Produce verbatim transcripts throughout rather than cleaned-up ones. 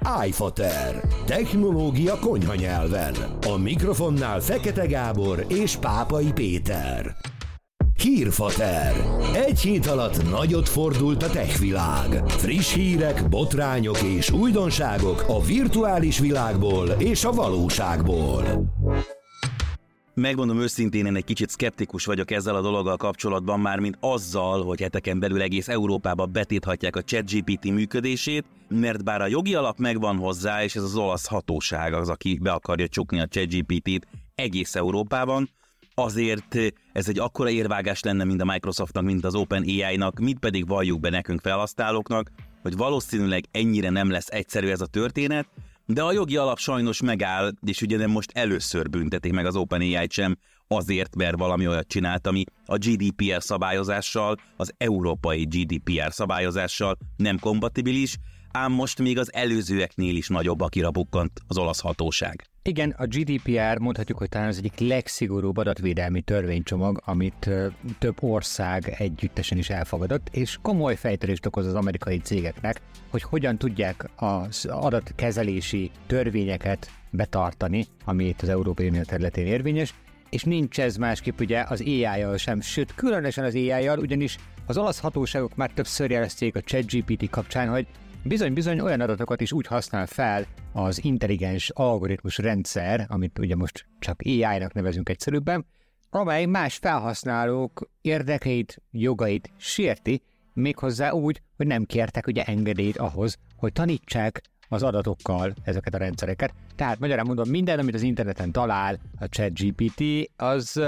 iFater. Technológia konyha nyelven. A mikrofonnál Fekete Gábor és Pápai Péter. Hírfater. Egy hét alatt nagyot fordult a tech világ. Friss hírek, botrányok és újdonságok a virtuális világból és a valóságból. Megmondom őszintén, én egy kicsit szkeptikus vagyok ezzel a dologgal kapcsolatban, mármint azzal, hogy heteken belül egész Európába betilthatják a ChatGPT működését, mert bár a jogi alap megvan hozzá, és ez az olasz hatóság az, aki be akarja csukni a ChatGPT-t egész Európában, azért ez egy akkora érvágás lenne mind a Microsoftnak, mint az OpenAI-nak, mint pedig valljuk be nekünk felhasználóknak, hogy valószínűleg ennyire nem lesz egyszerű ez a történet, de a jogi alap sajnos megáll, és ugye nem most először büntetik meg az OpenAI-t sem azért, mert valami olyat csinált, ami a G D P R szabályozással, az európai G D P R szabályozással nem kompatibilis, ám most még az előzőeknél is nagyobb, akire bukkant az olasz hatóság. Igen, a G D P R mondhatjuk, hogy talán az egyik legszigorúbb adatvédelmi törvénycsomag, amit ö, több ország együttesen is elfogadott, és komoly fejtörést okoz az amerikai cégeknek, hogy hogyan tudják az adatkezelési törvényeket betartani, ami itt az Európai Unió területén érvényes, és nincs ez másképp ugye az á í-jal sem, sőt, különösen az á í-jal, ugyanis az olasz hatóságok már többször jelezték a ChatGPT kapcsán, hogy bizony-bizony olyan adatokat is úgy használ fel az intelligens algoritmus rendszer, amit ugye most csak á í-nak nevezünk egyszerűbben, amely más felhasználók érdekeit, jogait sérti, méghozzá úgy, hogy nem kértek ugye engedélyt ahhoz, hogy tanítsák az adatokkal ezeket a rendszereket. Tehát magyarán mondom, minden, amit az interneten talál a ChatGPT, az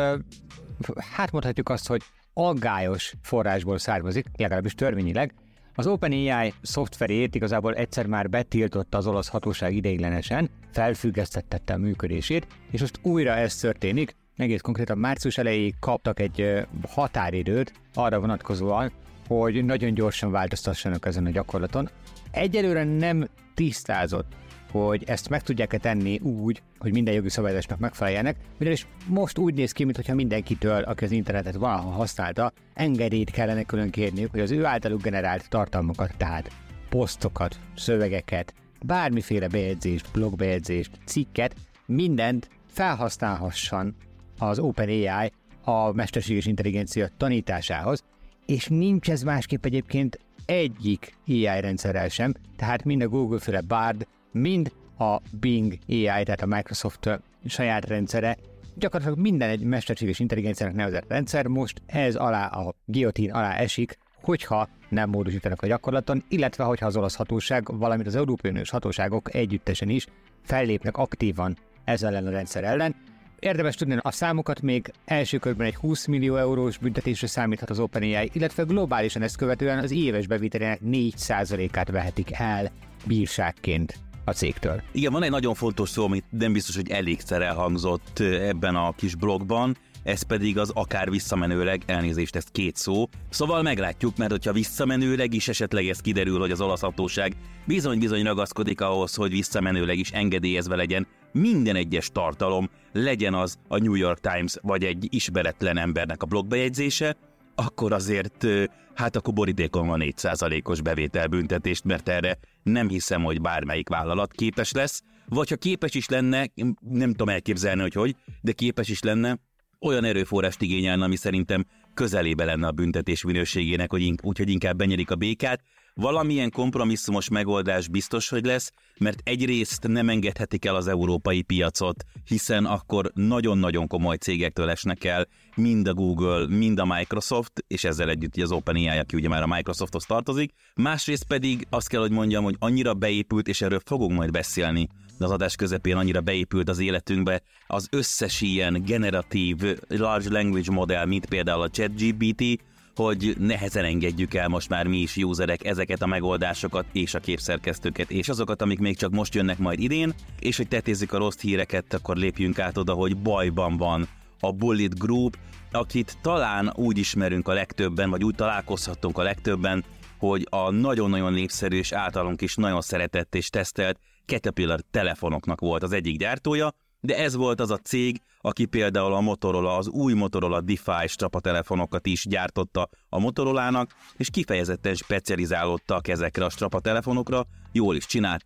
hát mondhatjuk azt, hogy aggályos forrásból származik, legalábbis törvényileg. Az OpenAI szoftverét igazából egyszer már betiltotta az olasz hatóság ideiglenesen, felfüggesztette a működését, és most újra ez történik. Egész konkrétan március elejéig kaptak egy határidőt arra vonatkozóan, hogy nagyon gyorsan változtassanak ezen a gyakorlaton. Egyelőre nem tisztázott, hogy ezt meg tudják-e tenni úgy, hogy minden jogi szabályozásnak megfeleljenek, ugyanis most úgy néz ki, mintha mindenkitől, aki az internetet valaha használta, engedélyt kellene külön kérniük, hogy az ő általuk generált tartalmakat, tehát posztokat, szövegeket, bármiféle bejegyzést, blogbejegyzést, cikket, mindent felhasználhasson az OpenAI a mesterséges intelligencia tanításához, és nincs ez másképp egyébként egyik á í rendszerrel sem, tehát mind a Google-féle Bard, mind a Bing á í, tehát a Microsoft saját rendszere, gyakorlatilag minden egy mesterséges intelligenciának nevezett rendszer most ez alá, a guillotine alá esik, hogyha nem módosítanak a gyakorlaton, illetve hogyha az olasz hatóság, valamint az Európai Uniós hatóságok együttesen is fellépnek aktívan ezzel ellen a rendszer ellen. Érdemes tudni, a számokat még első körben egy húsz millió eurós büntetésre számíthat az OpenAI, illetve globálisan ezt követően az éves bevételének négy százalékát vehetik el bírságként a cégtől. Igen, van egy nagyon fontos szó, amit nem biztos, hogy elégszer elhangzott ebben a kis blogban, ez pedig az akár visszamenőleg, elnézést, ez két szó. Szóval meglátjuk, mert hogyha visszamenőleg is esetleg ez kiderül, hogy az olasz hatóság bizony-bizony ragaszkodik ahhoz, hogy visszamenőleg is engedélyezve legyen minden egyes tartalom, legyen az a New York Times vagy egy ismeretlen embernek a blogbejegyzése, akkor azért, hát akkor borítékon van négy százalékos bevételbüntetést, mert erre nem hiszem, hogy bármelyik vállalat képes lesz, vagy ha képes is lenne, nem tudom elképzelni, hogy hogy, de képes is lenne, olyan erőforrást igényelne, ami szerintem közelébe lenne a büntetés minőségének, hogy in- úgyhogy inkább benyerik a békát. Valamilyen kompromisszumos megoldás biztos, hogy lesz, mert egyrészt nem engedhetik el az európai piacot, hiszen akkor nagyon-nagyon komoly cégektől esnek el mind a Google, mind a Microsoft, és ezzel együtt az OpenAI, aki ugye már a Microsofthoz tartozik. Másrészt pedig azt kell, hogy mondjam, hogy annyira beépült, és erről fogunk majd beszélni, de az adás közepén annyira beépült az életünkbe az összes ilyen generatív large language modell, mint például a ChatGPT, hogy nehezen engedjük el most már mi is userek ezeket a megoldásokat és a képszerkesztőket és azokat, amik még csak most jönnek majd idén, és hogy tetézzük a rossz híreket, akkor lépjünk át oda, hogy bajban van a Bullet Group, akit talán úgy ismerünk a legtöbben, vagy úgy találkozhattunk a legtöbben, hogy a nagyon-nagyon népszerű és általunk is nagyon szeretett és tesztelt Caterpillar telefonoknak volt az egyik gyártója, de ez volt az a cég, aki például a Motorola, az új Motorola DeFi strapatelefonokat is gyártotta a Motorolának, és kifejezetten specializálódtak ezekre a strapatelefonokra, jól is csinálták,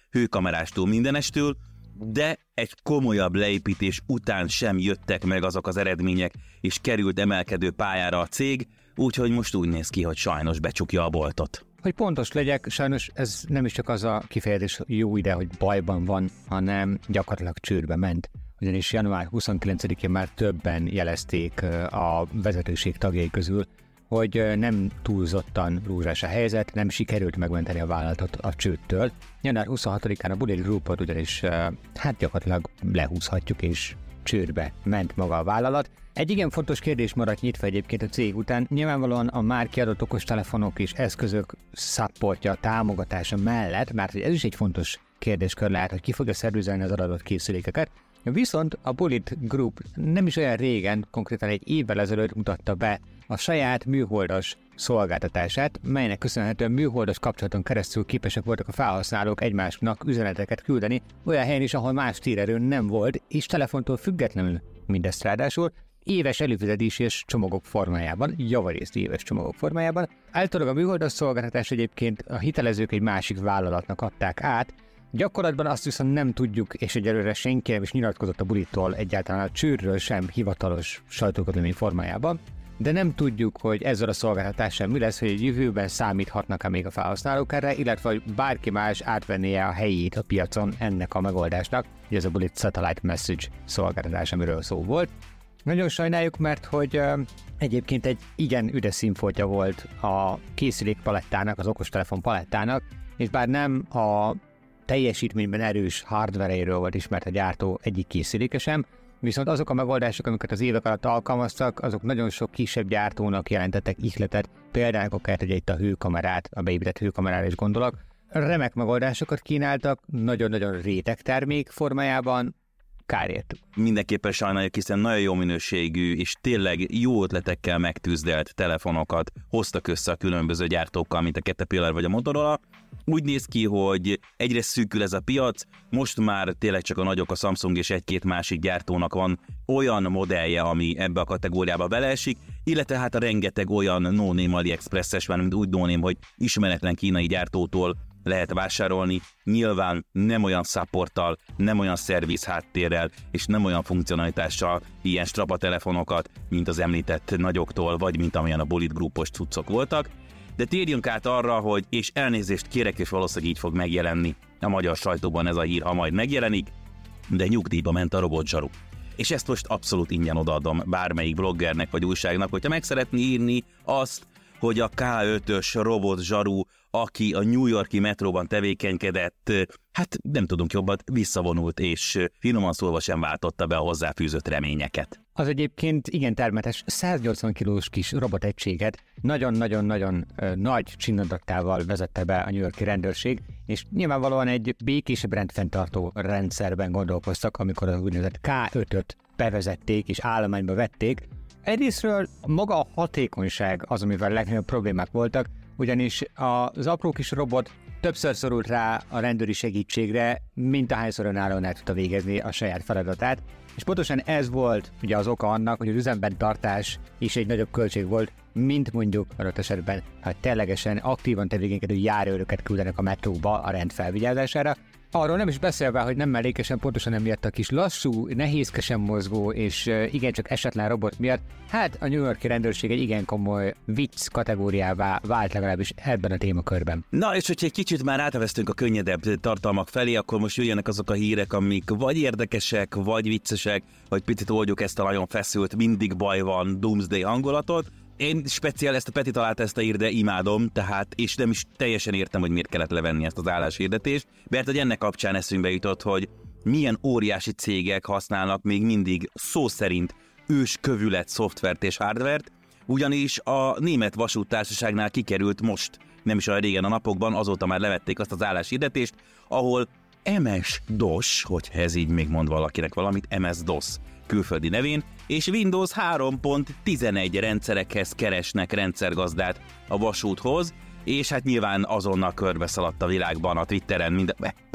hőkamerástól, mindenestől, de egy komolyabb leépítés után sem jöttek meg azok az eredmények, és került emelkedő pályára a cég, úgyhogy most úgy néz ki, hogy sajnos becsukja a boltot. Hogy pontos legyek, sajnos ez nem is csak az a kifejezés jó ide, hogy bajban van, hanem gyakorlatilag csődbe ment. Ugyanis január huszonkilencedikén már többen jelezték a vezetőség tagjai közül, hogy nem túlzottan rózsás a helyzet, nem sikerült megmenteni a vállalatot a csődtől. január huszonhatodikán a Bullitt Groupot ugyanis hát gyakorlatilag lehúzhatjuk, és csődbe ment maga a vállalat. Egy igen fontos kérdés maradt nyitva egyébként a cég után. Nyilvánvalóan a már kiadott okostelefonok és eszközök supportja, támogatása mellett, mert ez is egy fontos kérdéskör lehet, hogy ki fogja szervizelni az adott készülékeket. Viszont a Bullitt Group nem is olyan régen, konkrétan egy évvel ezelőtt mutatta be a saját műholdas szolgáltatását, melynek köszönhetően műholdas kapcsolaton keresztül képesek voltak a felhasználók egymásnak üzeneteket küldeni, olyan helyen is, ahol más térerő nem volt, és telefontól függetlenül mindezt ráadásul, éves előfizetési és csomagok formájában, javarészt éves csomagok formájában. Általában a műholdas szolgáltatás egyébként a hitelezők egy másik vállalatnak adták át. Gyakorlatban azt viszont nem tudjuk, és egyelőre senki nem is nyilatkozott a Bullittól egyáltalán a csődről sem hivatalos sajtóközlemény formájában, de nem tudjuk, hogy ezzel a szolgáltatással mi lesz, hogy a jövőben számíthatnak-e még a felhasználók erre, illetve hogy bárki más átvennie a helyét a piacon ennek a megoldásnak, hogy ez a Bullitt Satellite Message szolgáltatás, amiről szó volt. Nagyon sajnáljuk, mert hogy uh, egyébként egy igen üdes színfoltja volt a készülék palettának, az okostelefon palettának, és bár nem a teljesítményben erős hardware-eiről volt ismert a gyártó egyik készüléke sem, viszont azok a megoldások, amiket az évek alatt alkalmaztak, azok nagyon sok kisebb gyártónak jelentettek ihletet, például akár egy itt a hőkamerát, a beépített hőkamerára is gondolok. Remek megoldásokat kínáltak, nagyon-nagyon réteg termék formájában, kárért. Mindenképpen sajnáljuk, hiszen nagyon jó minőségű és tényleg jó ötletekkel megtűzdelt telefonokat hoztak össze a különböző gyártókkal, mint a Caterpillar vagy a Motorola. Úgy néz ki, hogy egyre szűkül ez a piac, most már tényleg csak a nagyok, a Samsung és egy-két másik gyártónak van olyan modellje, ami ebbe a kategóriába beleesik, illetve hát a rengeteg olyan no-name AliExpress-es, mint úgy no-name, hogy ismeretlen kínai gyártótól lehet vásárolni, nyilván nem olyan supporttal, nem olyan szerviz háttérrel, és nem olyan funkcionalitással ilyen strapa telefonokat, mint az említett nagyoktól, vagy mint amilyen a Bullitt Groupos cuccok voltak. De térjünk át arra, hogy, és elnézést kérek, és valószínűleg így fog megjelenni a magyar sajtóban ez a hír, ha majd megjelenik, de nyugdíjba ment a robotzsaru. És ezt most abszolút ingyen odaadom bármelyik bloggernek vagy újságnak, hogyha meg szeretné írni azt, hogy a ká ötös robotzsaru, aki a New York-i metróban tevékenykedett, hát nem tudunk jobbat, visszavonult, és finoman szólva sem váltotta be a hozzáfűzött reményeket. Az egyébként igen termetes száznyolcvan kilós kis robotegységet nagyon-nagyon-nagyon nagy csinnadattával vezette be a New York-i rendőrség, és nyilvánvalóan egy békésebb rendfenntartó rendszerben gondolkoztak, amikor az úgynevezett ká ötöt bevezették és állományba vették. Egyrésztről maga a hatékonyság az, amivel legnagyobb problémák voltak, ugyanis az apró kis robot többször szorult rá a rendőri segítségre, mint ahányszor önállóan el tudta végezni a saját feladatát, és pontosan ez volt ugye az oka annak, hogy az üzemben tartás is egy nagyobb költség volt, mint mondjuk adott esetben, ha ténylegesen aktívan tevékenykedő járőröket küldenek a metróba a rend felvigyázására. Arról nem is beszélve, hogy nem mellékesen pontosan emiatt a kis lassú, nehézkesen mozgó és igencsak esetlen robot miatt, hát a New York-i rendőrség egy igen komoly vicc kategóriává vált legalábbis ebben a témakörben. Na és hogyha egy kicsit már áteveztünk a könnyedebb tartalmak felé, akkor most jöjjenek azok a hírek, amik vagy érdekesek, vagy viccesek, hogy picit oldjuk ezt a nagyon feszült, mindig baj van Doomsday hangulatot. Én speciál ezt a Peti talált ezt a hírt, de imádom, tehát, és nem is teljesen értem, hogy miért kellett levenni ezt az álláshirdetést, mert hogy ennek kapcsán eszünkbe jutott, hogy milyen óriási cégek használnak még mindig szó szerint őskövület szoftvert és hardvert, ugyanis a német vasúttársaságnál kikerült most, nem is olyan régen a napokban, azóta már levették azt az álláshirdetést, ahol em es-dos, hogyha ez így még mond valakinek valamit, em es-dos külföldi nevén, és Windows három pont tizenegy rendszerekhez keresnek rendszergazdát a vasúthoz, és hát nyilván azonnal körbeszaladt a világban, a Twitteren, minden...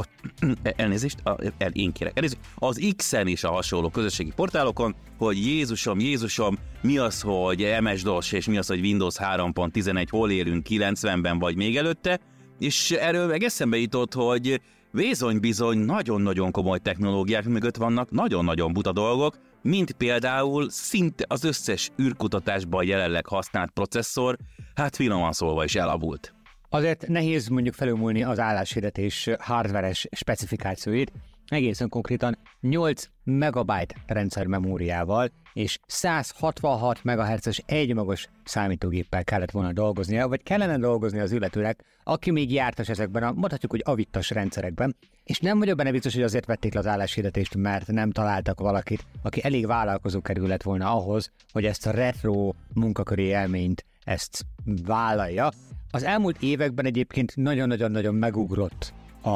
elnézést, el, én kérek elnézést, az X-en és a hasonló közösségi portálokon, hogy Jézusom, Jézusom, mi az, hogy em es-dos, és mi az, hogy Windows három pont tizenegy, hol élünk, kilencvenben vagy még előtte, és erről meg eszembe jutott, hogy Bizony-bizony nagyon-nagyon komoly technológiák mögött vannak, nagyon-nagyon buta dolgok, mint például szinte az összes űrkutatásban jelenleg használt processzor, hát finoman szólva is elavult. Azért nehéz mondjuk felülmúlni az álláshirdetés hardveres specifikációit, egészen konkrétan nyolc megabyte rendszermemóriával és száz hatvanhat megahertzes egymagos számítógéppel kellett volna dolgoznia, vagy kellene dolgozni az illetőnek, aki még jártas ezekben a, mondhatjuk, hogy avittas rendszerekben, és nem vagyok benne biztos, hogy azért vették le az álláshirdetést, mert nem találtak valakit, aki elég vállalkozó kerül lett volna ahhoz, hogy ezt a retro munkaköri élményt ezt vállalja. Az elmúlt években egyébként nagyon-nagyon-nagyon megugrott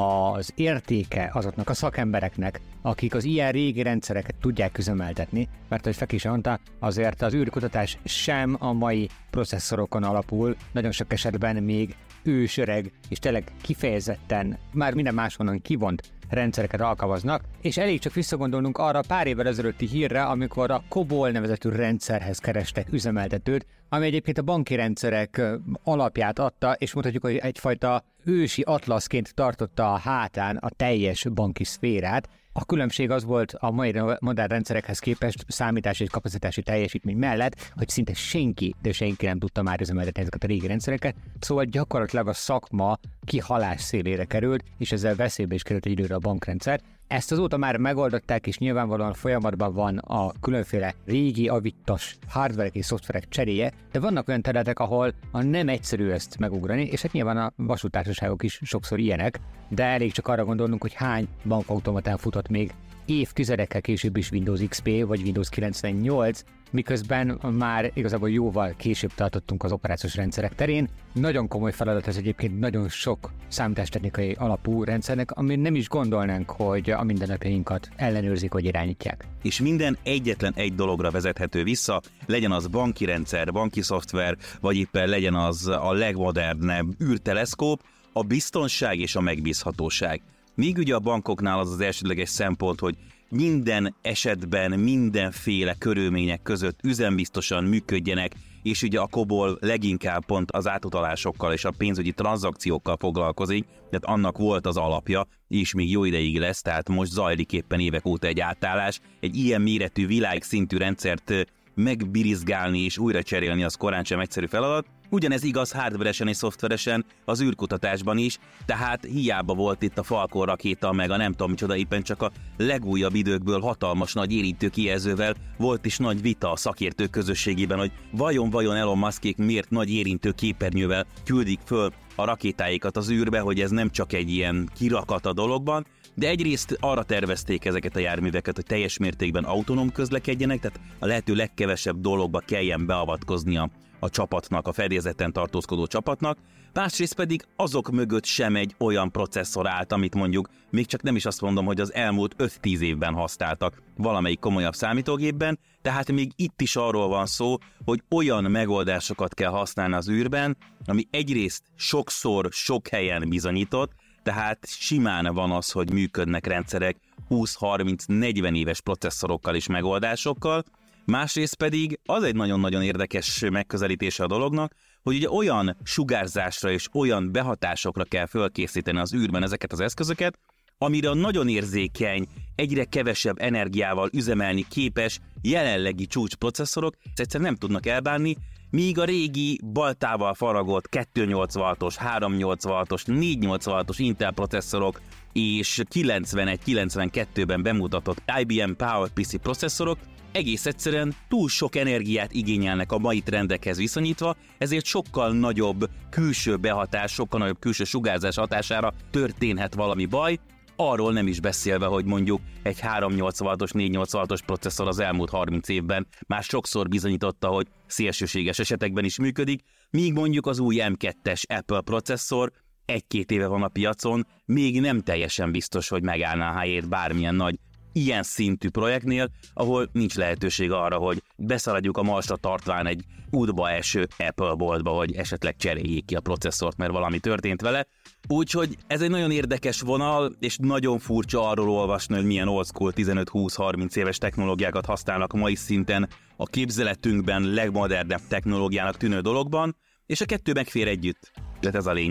az értéke azoknak a szakembereknek, akik az ilyen régi rendszereket tudják üzemeltetni, mert ahogy Feki is mondta, azért az űrkutatás sem a mai processzorokon alapul, nagyon sok esetben még ősöreg, és tényleg kifejezetten már minden máshonnan kivont rendszereket alkalmaznak, és elég csak visszagondolnunk arra pár évvel ezelőtti hírre, amikor a COBOL nevezetű rendszerhez kerestek üzemeltetőt, ami egyébként a banki rendszerek alapját adta, és mondhatjuk, hogy egyfajta ősi atlaszként tartotta a hátán a teljes banki szférát. A különbség az volt a mai modern rendszerekhez képest számítási és kapacitási teljesítmény mellett, hogy szinte senki, de senki nem tudta már üzemeltetni ezeket a régi rendszereket, szóval gyakorlatilag a szakma kihalás szélére került, és ezzel veszélybe is került egy időre a bankrendszer. Ezt azóta már megoldották, és nyilvánvalóan folyamatban van a különféle régi avittas hardverek és szoftverek cseréje, de vannak olyan területek, ahol a nem egyszerű ezt megugrani, és hát nyilván a vasútársaságok is sokszor ilyenek, de elég csak arra gondolnunk, hogy hány bankautomatán futott még évtizedekkel később is Windows iksz pé vagy Windows kilencvennyolc, miközben már igazából jóval később tartottunk az operációs rendszerek terén. Nagyon komoly feladat ez egyébként nagyon sok számítástechnikai alapú rendszernek, ami nem is gondolnánk, hogy a mindennapjainkat ellenőrzik, vagy irányítják. És minden egyetlen egy dologra vezethető vissza, legyen az banki rendszer, banki szoftver, vagy éppen legyen az a legmodernebb űrteleszkóp, a biztonság és a megbízhatóság. Míg ugye a bankoknál az az elsődleges szempont, hogy minden esetben, mindenféle körülmények között üzembiztosan működjenek, és ugye a COBOL leginkább pont az átutalásokkal és a pénzügyi tranzakciókkal foglalkozik, tehát annak volt az alapja, és még jó ideig lesz, tehát most zajlik éppen évek óta egy átállás. Egy ilyen méretű világszintű rendszert megbirizgálni és újra cserélni az korán sem egyszerű feladat. Ugyanez igaz hardveresen és szoftveresen az űrkutatásban is, tehát hiába volt itt a Falcon rakéta, meg a nem tudom micsoda, éppen csak a legújabb időkből hatalmas nagy érintő kijelzővel volt is nagy vita a szakértők közösségében, hogy vajon-vajon Elon Muskék miért nagy érintő képernyővel küldik föl a rakétáikat az űrbe, hogy ez nem csak egy ilyen kirakat a dologban, de egyrészt arra tervezték ezeket a járműveket, hogy teljes mértékben autonóm közlekedjenek, tehát a lehető legkevesebb dologba kelljen beavatkoznia a csapatnak, a fedélzeten tartózkodó csapatnak, másrészt pedig azok mögött sem egy olyan processzor állt, amit mondjuk még csak nem is azt mondom, hogy az elmúlt öt-tíz évben használtak valamelyik komolyabb számítógépben, tehát még itt is arról van szó, hogy olyan megoldásokat kell használni az űrben, ami egyrészt sokszor sok helyen bizonyított, tehát simán van az, hogy működnek rendszerek húsz-harminc-negyven éves processzorokkal és megoldásokkal, másrészt pedig az egy nagyon-nagyon érdekes megközelítése a dolognak, hogy ugye olyan sugárzásra és olyan behatásokra kell fölkészíteni az űrben ezeket az eszközöket, amire a nagyon érzékeny, egyre kevesebb energiával üzemelni képes jelenlegi csúcsprocesszorok egyszerűen nem tudnak elbánni, míg a régi baltával faragott kettőnyolc voltos, háromnyolc voltos, négynyolc voltos Intel processzorok és kilencvenegy-kilencvenkettőben bemutatott i bé em PowerPC processzorok egész egyszerűen túl sok energiát igényelnek a mai trendekhez viszonyítva, ezért sokkal nagyobb külső behatás, sokkal nagyobb külső sugárzás hatására történhet valami baj, arról nem is beszélve, hogy mondjuk egy háromnyolc voltos, négynyolc voltos processzor az elmúlt harminc évben már sokszor bizonyította, hogy szélsőséges esetekben is működik, míg mondjuk az új em kettes Apple processzor egy-két éve van a piacon, még nem teljesen biztos, hogy megállná a helyét bármilyen nagy ilyen szintű projektnél, ahol nincs lehetőség arra, hogy beszaladjuk a Marsra tartván egy útba eső Apple boltba, hogy esetleg cseréljék ki a processzort, mert valami történt vele. Úgyhogy ez egy nagyon érdekes vonal, és nagyon furcsa arról olvasni, hogy milyen old school tizenöt-húsz-harminc éves technológiákat használnak mai szinten a képzeletünkben legmodernebb technológiának tűnő dologban, és a kettő megfér együtt. Tehát ez a lényeg.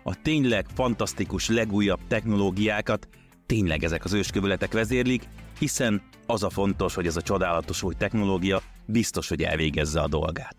a tényleg fantasztikus, legújabb technológiákat tényleg ezek az őskövületek vezérlik, hiszen az a fontos, hogy ez a csodálatos új technológia biztos, hogy elvégezze a dolgát.